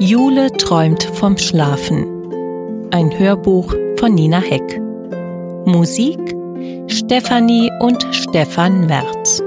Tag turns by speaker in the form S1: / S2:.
S1: Jule träumt vom Schlafen. Ein Hörbuch von Nina Heck. Musik Stefanie und Stefan Merz.